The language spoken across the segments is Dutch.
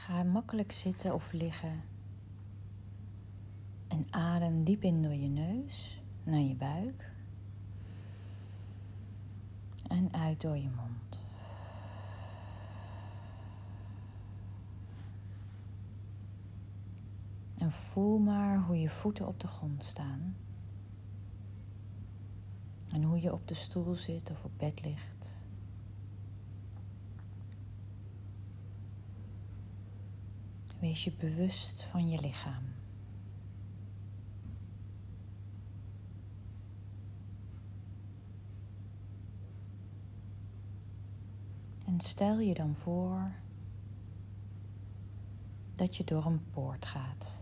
Ga makkelijk zitten of liggen en adem diep in door je neus naar je buik en uit door je mond. En voel maar hoe je voeten op de grond staan en hoe je op de stoel zit of op bed ligt. Wees je bewust van je lichaam. En stel je dan voor dat je door een poort gaat.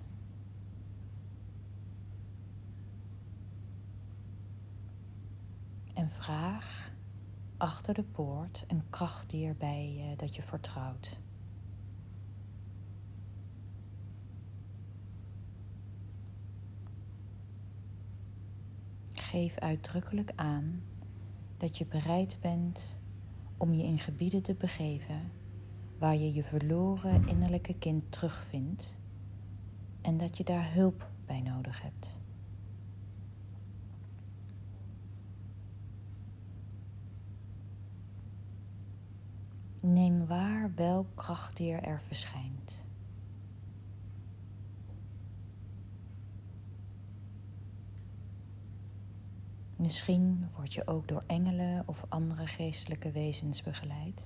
En vraag achter de poort een krachtdier bij je dat je vertrouwt. Geef uitdrukkelijk aan dat je bereid bent om je in gebieden te begeven waar je je verloren innerlijke kind terugvindt en dat je daar hulp bij nodig hebt. Neem waar welk krachtdier er verschijnt. Misschien word je ook door engelen of andere geestelijke wezens begeleid.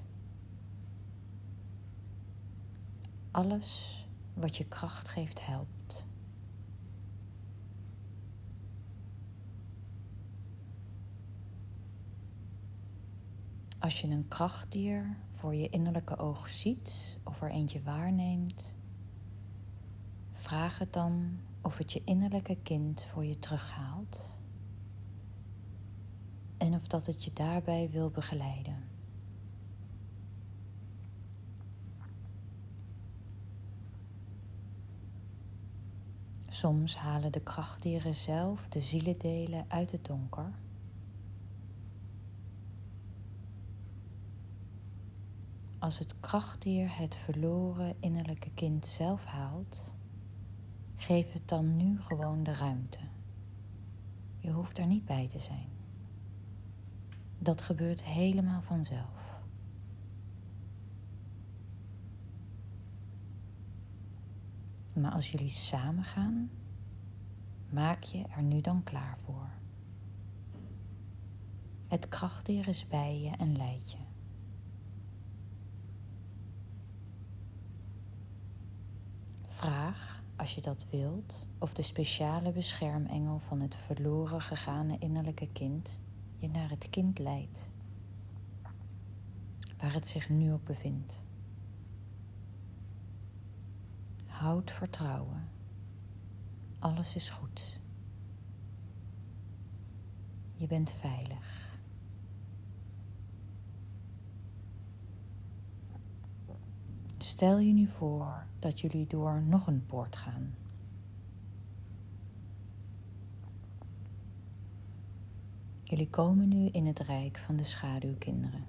Alles wat je kracht geeft helpt. Als je een krachtdier voor je innerlijke oog ziet of er eentje waarneemt, vraag het dan of het je innerlijke kind voor je terughaalt en of dat het je daarbij wil begeleiden. Soms halen de krachtdieren zelf de zielendelen uit het donker. Als het krachtdier het verloren innerlijke kind zelf haalt, geef het dan nu gewoon de ruimte. Je hoeft er niet bij te zijn. Dat gebeurt helemaal vanzelf. Maar als jullie samen gaan, maak je er nu dan klaar voor. Het krachtdier is bij je en leidt je. Vraag, als je dat wilt, of de speciale beschermengel van het verloren gegane innerlijke kind je naar het kind leidt, waar het zich nu ook bevindt. Houd vertrouwen. Alles is goed. Je bent veilig. Stel je nu voor dat jullie door nog een poort gaan. Jullie komen nu in het rijk van de schaduwkinderen.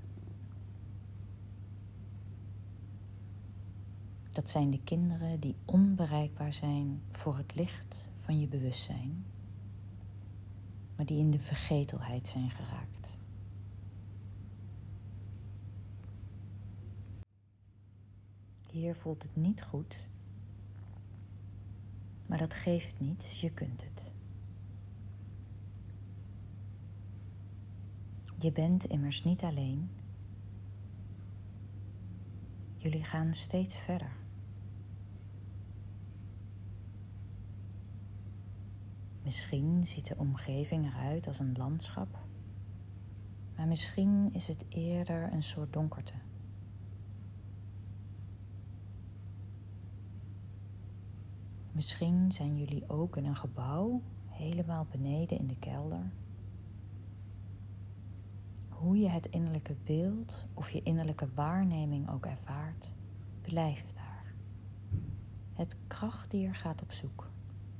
Dat zijn de kinderen die onbereikbaar zijn voor het licht van je bewustzijn, maar die in de vergetelheid zijn geraakt. Hier voelt het niet goed, maar dat geeft niets, je kunt het. Je bent immers niet alleen. Jullie gaan steeds verder. Misschien ziet de omgeving eruit als een landschap, maar misschien is het eerder een soort donkerte. Misschien zijn jullie ook in een gebouw, helemaal beneden in de kelder. Hoe je het innerlijke beeld of je innerlijke waarneming ook ervaart, blijf daar. Het krachtdier gaat op zoek.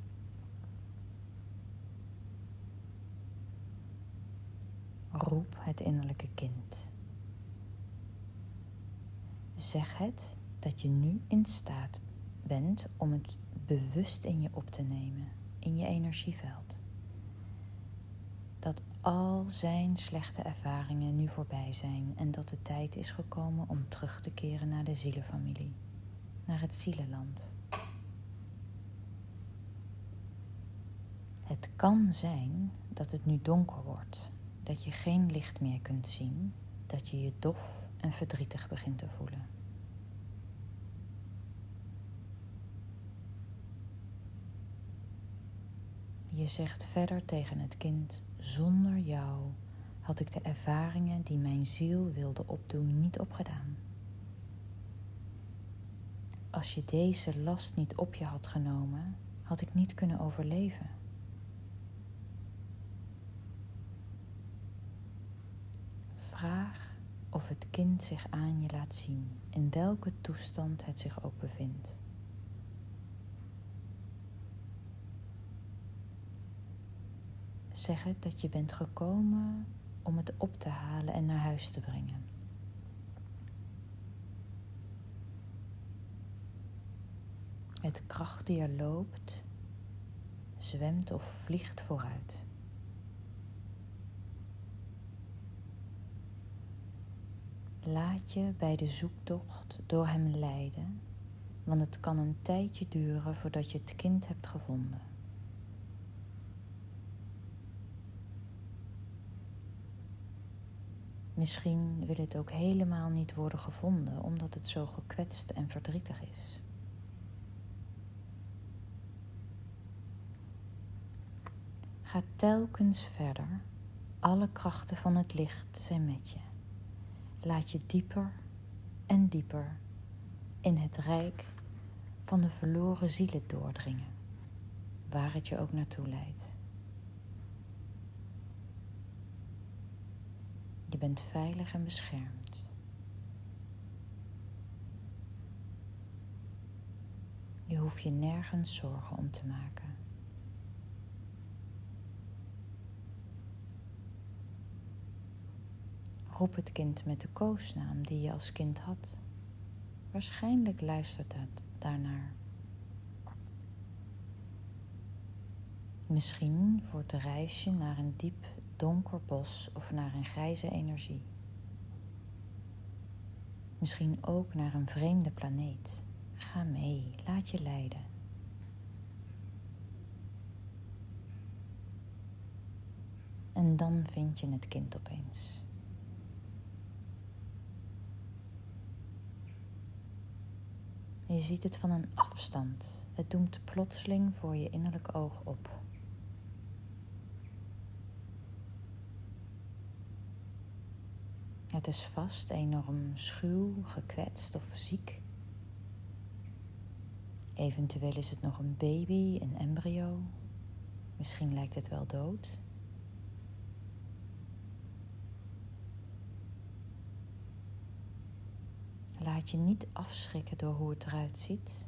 Roep het innerlijke kind. Zeg het dat je nu in staat bent om het bewust in je op te nemen, in je energieveld. Dat al zijn slechte ervaringen nu voorbij zijn en dat de tijd is gekomen om terug te keren naar de zielenfamilie, naar het zielenland. Het kan zijn dat het nu donker wordt, dat je geen licht meer kunt zien, dat je je dof en verdrietig begint te voelen. Je zegt verder tegen het kind: zonder jou had ik de ervaringen die mijn ziel wilde opdoen niet opgedaan. Als je deze last niet op je had genomen, had ik niet kunnen overleven. Vraag of het kind zich aan je laat zien, in welke toestand het zich ook bevindt. Zeg het dat je bent gekomen om het op te halen en naar huis te brengen. Het krachtdier loopt, zwemt of vliegt vooruit. Laat je bij de zoektocht door hem leiden, want het kan een tijdje duren voordat je het kind hebt gevonden. Misschien wil het ook helemaal niet worden gevonden, omdat het zo gekwetst en verdrietig is. Ga telkens verder. Alle krachten van het licht zijn met je. Laat je dieper en dieper in het rijk van de verloren zielen doordringen, waar het je ook naartoe leidt. Je bent veilig en beschermd. Je hoeft je nergens zorgen om te maken. Roep het kind met de koosnaam die je als kind had. Waarschijnlijk luistert het daarnaar. Misschien voor het reisje naar een diep donker bos of naar een grijze energie. Misschien ook naar een vreemde planeet. Ga mee, laat je leiden. En dan vind je het kind opeens. Je ziet het van een afstand. Het doemt plotseling voor je innerlijk oog op. Het is vast enorm schuw, gekwetst of ziek. Eventueel is het nog een baby, een embryo. Misschien lijkt het wel dood. Laat je niet afschrikken door hoe het eruit ziet.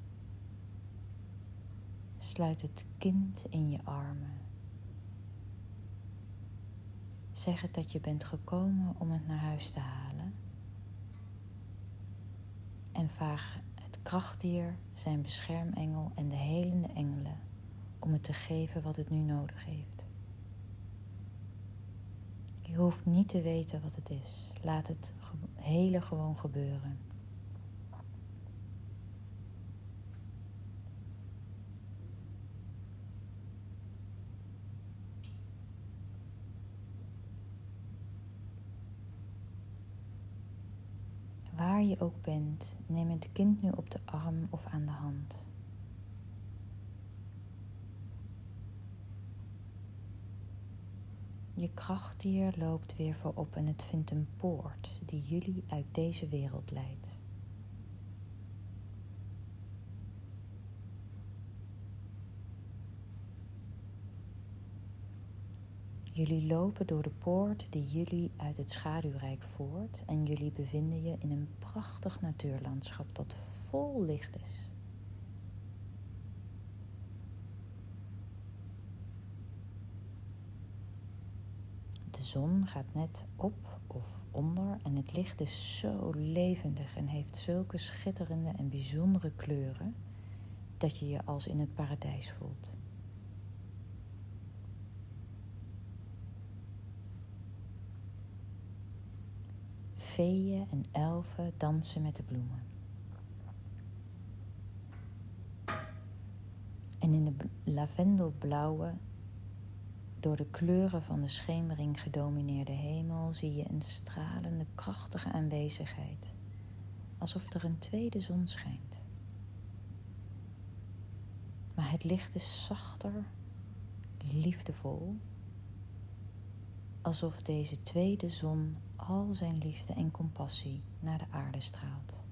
Sluit het kind in je armen. Zeg het dat je bent gekomen om het naar huis te halen. En vraag het krachtdier, zijn beschermengel en de helende engelen om het te geven wat het nu nodig heeft. Je hoeft niet te weten wat het is. Laat het hele gewoon gebeuren. Waar je ook bent, neem het kind nu op de arm of aan de hand. Je krachtdier loopt weer voorop en het vindt een poort die jullie uit deze wereld leidt. Jullie lopen door de poort die jullie uit het schaduwrijk voert en jullie bevinden je in een prachtig natuurlandschap dat vol licht is. De De zon gaat net op of onder en het licht is zo levendig en heeft zulke schitterende en bijzondere kleuren dat je je als in het paradijs voelt. Feeën en elfen dansen met de bloemen. En in de lavendelblauwe, door de kleuren van de schemering gedomineerde hemel zie je een stralende, krachtige aanwezigheid, alsof er een tweede zon schijnt. Maar het licht is zachter, liefdevol, alsof deze tweede zon al zijn liefde en compassie naar de aarde straalt.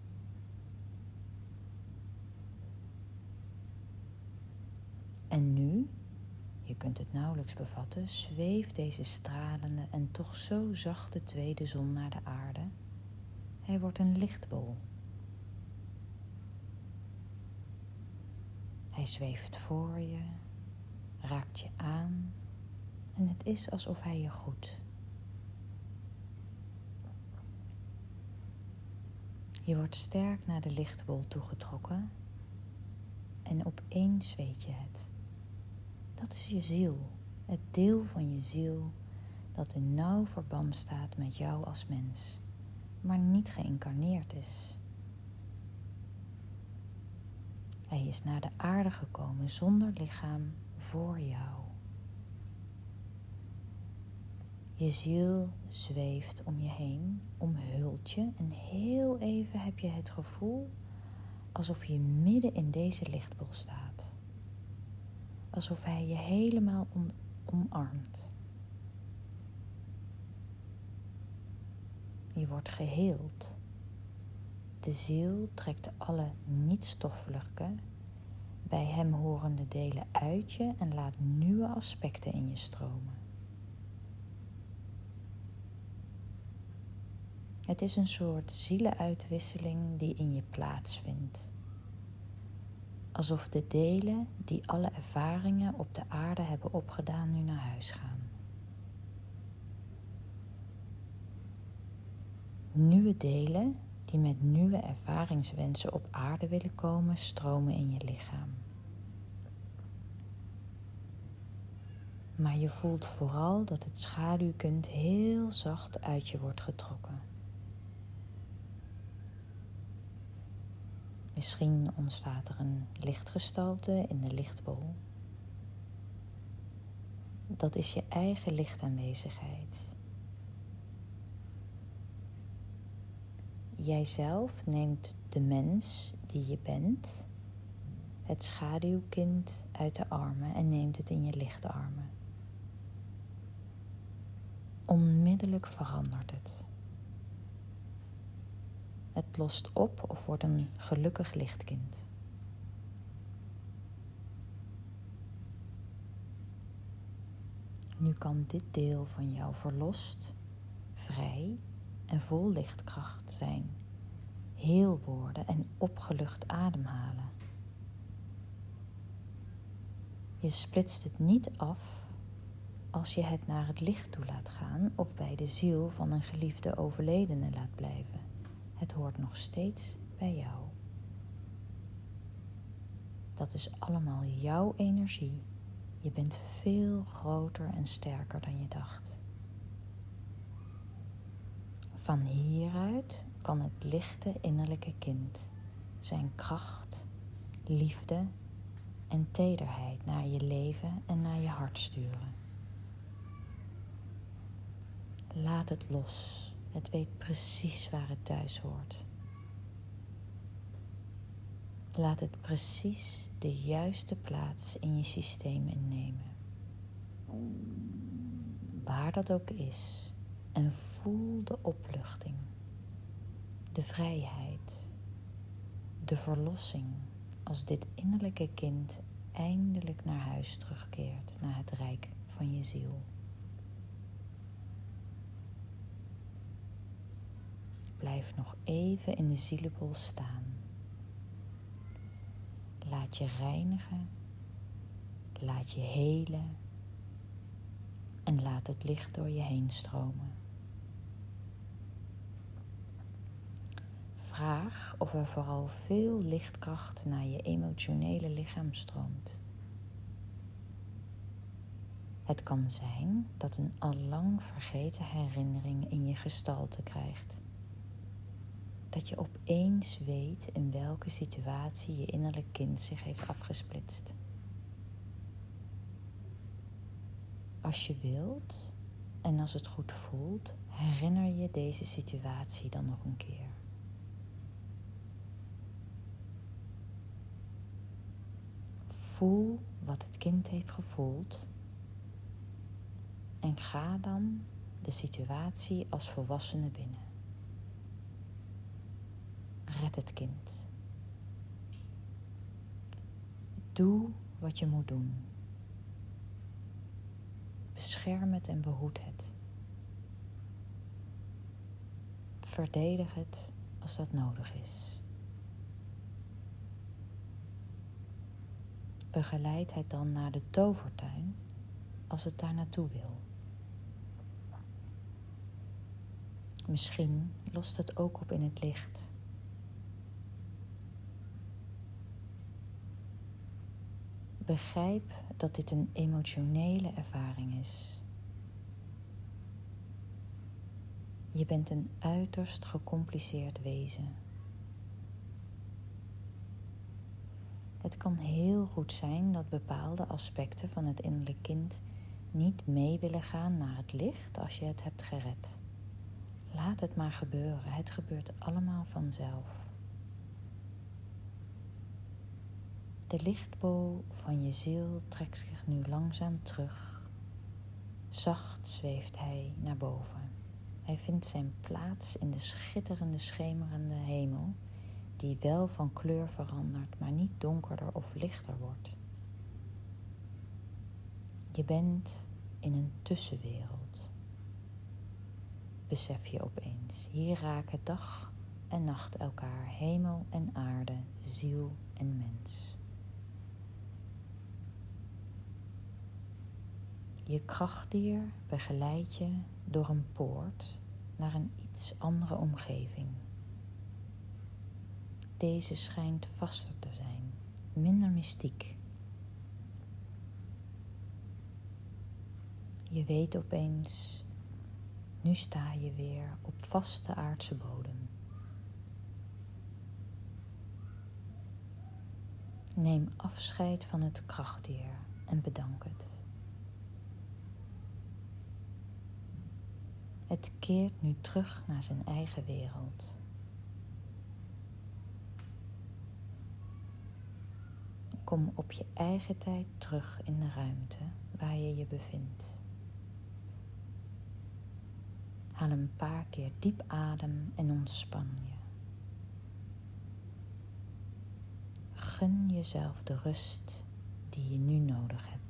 En nu, je kunt het nauwelijks bevatten, zweeft deze stralende en toch zo zachte tweede zon naar de aarde. Hij wordt een lichtbol. Hij zweeft voor je, raakt je aan en het is alsof hij je groet. Je wordt sterk naar de lichtbol toegetrokken en opeens weet je het. Dat is je ziel, het deel van je ziel dat in nauw verband staat met jou als mens, maar niet geïncarneerd is. Hij is naar de aarde gekomen zonder lichaam voor jou. Je ziel zweeft om je heen, omhult je en heel even heb je het gevoel alsof je midden in deze lichtbol staat. Alsof hij je helemaal omarmt. Je wordt geheeld. De ziel trekt alle niet-stoffelijke, bij hem horende delen uit je en laat nieuwe aspecten in je stromen. Het is een soort zielenuitwisseling die in je plaatsvindt. Alsof de delen die alle ervaringen op de aarde hebben opgedaan nu naar huis gaan. Nieuwe delen die met nieuwe ervaringswensen op aarde willen komen, stromen in je lichaam. Maar je voelt vooral dat het schaduwkind heel zacht uit je wordt getrokken. Misschien ontstaat er een lichtgestalte in de lichtbol. Dat is je eigen lichtaanwezigheid. Jijzelf neemt de mens die je bent, het schaduwkind, uit de armen en neemt het in je lichtarmen. Onmiddellijk verandert het. Het lost op of wordt een gelukkig lichtkind. Nu kan dit deel van jou verlost, vrij en vol lichtkracht zijn, heel worden en opgelucht ademhalen. Je splitst het niet af als je het naar het licht toe laat gaan of bij de ziel van een geliefde overledene laat blijven. Het hoort nog steeds bij jou. Dat is allemaal jouw energie. Je bent veel groter en sterker dan je dacht. Van hieruit kan het lichte innerlijke kind zijn kracht, liefde en tederheid naar je leven en naar je hart sturen. Laat het los. Het weet precies waar het thuis hoort. Laat het precies de juiste plaats in je systeem innemen. Waar dat ook is. En voel de opluchting, de vrijheid, de verlossing als dit innerlijke kind eindelijk naar huis terugkeert, naar het rijk van je ziel. Blijf nog even in de zielebol staan. Laat je reinigen, laat je helen. En laat het licht door je heen stromen. Vraag of er vooral veel lichtkracht naar je emotionele lichaam stroomt. Het kan zijn dat een allang vergeten herinnering in je gestalte krijgt. Dat je opeens weet in welke situatie je innerlijk kind zich heeft afgesplitst. Als je wilt en als het goed voelt, herinner je deze situatie dan nog een keer. Voel wat het kind heeft gevoeld en ga dan de situatie als volwassene binnen. Red het kind. Doe wat je moet doen. Bescherm het en behoed het. Verdedig het als dat nodig is. Begeleid het dan naar de tovertuin als het daar naartoe wil. Misschien lost het ook op in het licht. Begrijp dat dit een emotionele ervaring is. Je bent een uiterst gecompliceerd wezen. Het kan heel goed zijn dat bepaalde aspecten van het innerlijk kind niet mee willen gaan naar het licht als je het hebt gered. Laat het maar gebeuren, het gebeurt allemaal vanzelf. De lichtbol van je ziel trekt zich nu langzaam terug. Zacht zweeft hij naar boven. Hij vindt zijn plaats in de schitterende, schemerende hemel, die wel van kleur verandert, maar niet donkerder of lichter wordt. Je bent in een tussenwereld. Besef je opeens, hier raken dag en nacht elkaar, hemel en aarde, ziel en mens. Je krachtdier begeleidt je door een poort naar een iets andere omgeving. Deze schijnt vaster te zijn, minder mystiek. Je weet opeens, nu sta je weer op vaste aardse bodem. Neem afscheid van het krachtdier en bedank het. Het keert nu terug naar zijn eigen wereld. Kom op je eigen tijd terug in de ruimte waar je je bevindt. Haal een paar keer diep adem en ontspan je. Gun jezelf de rust die je nu nodig hebt.